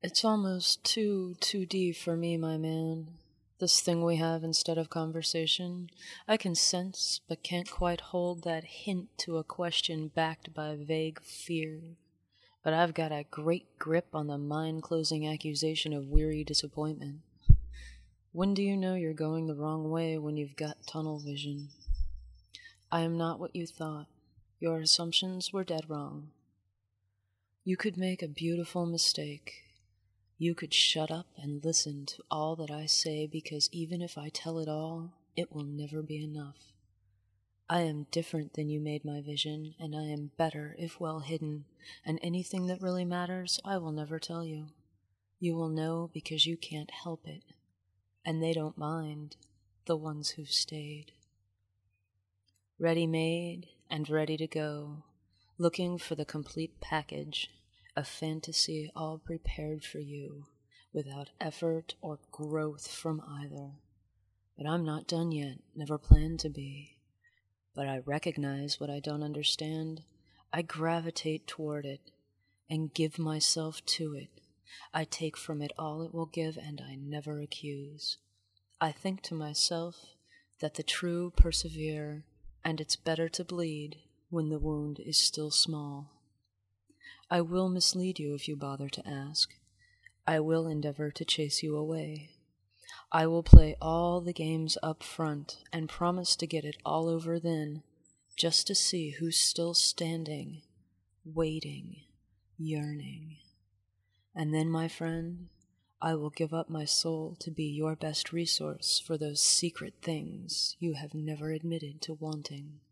It's almost too 2D for me, my man. This thing we have instead of conversation, I can sense but can't quite hold that hint to a question backed by vague fear. But I've got a great grip on the mind-closing accusation of weary disappointment. When do you know you're going the wrong way when you've got tunnel vision? I am not what you thought. Your assumptions were dead wrong. You could make a beautiful mistake. You could shut up and listen to all that I say, because even if I tell it all, it will never be enough. I am different than you made my vision, and I am better if well hidden, and anything that really matters I will never tell you. You will know because you can't help it, and they don't mind, the ones who've stayed. Ready-made and ready to go, looking for the complete package, a fantasy all prepared for you, without effort or growth from either. But I'm not done yet, never planned to be. But I recognize what I don't understand. I gravitate toward it and give myself to it. I take from it all it will give, and I never accuse. I think to myself that the true persevere, and it's better to bleed when the wound is still small. I will mislead you if you bother to ask. I will endeavor to chase you away. I will play all the games up front and promise to get it all over then, just to see who's still standing, waiting, yearning. And then, my friend, I will give up my soul to be your best resource for those secret things you have never admitted to wanting.